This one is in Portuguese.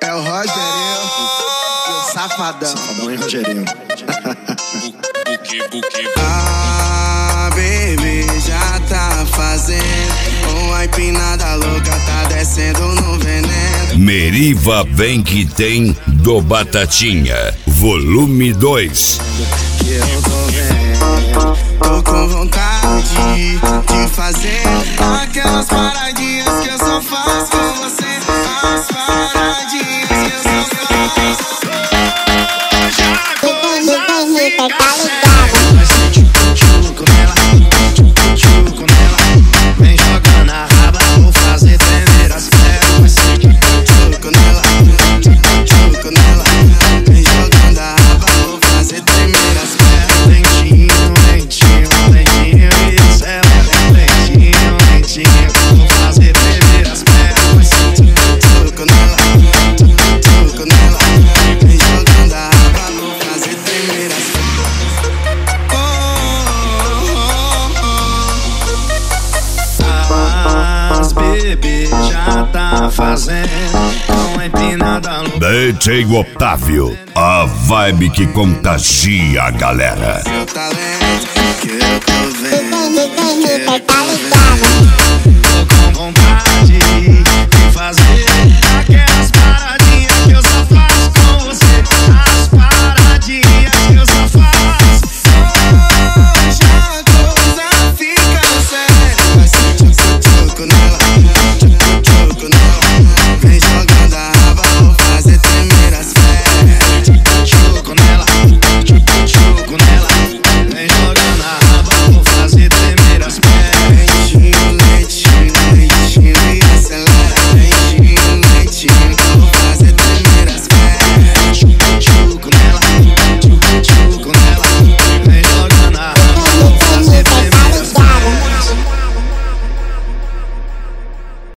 É o Rogerinho, o safadão. Safadão e Rogerinho. Ah, baby, já tá fazendo uma empinada louca, tá descendo no veneno. Meriva vem que tem do Batatinha, volume 2. Que eu tô vendo, tô com vontade de fazer aquelas paradinhas que eu só faço com você. As paradinhas que eu só faço. Vem jogando a raba, vou fazer tremer as pernas. Chuco nela, chuco nela. Vem jogando a raba, vou fazer tremer as pernas. Lentinho, lentinho, lentinho, isso é lentinho, lentinho, vou fazer tremer as pernas. Chuco nela, chuco nela. Vem jogando a raba, vou fazer tremer as pernas. As bebê já tá fazendo uma empinada louca. DJ Otávio, a vibe que contagia a galera. Seu talento que eu tô vendo, que eu tô vendo. Tô com vontade de fazer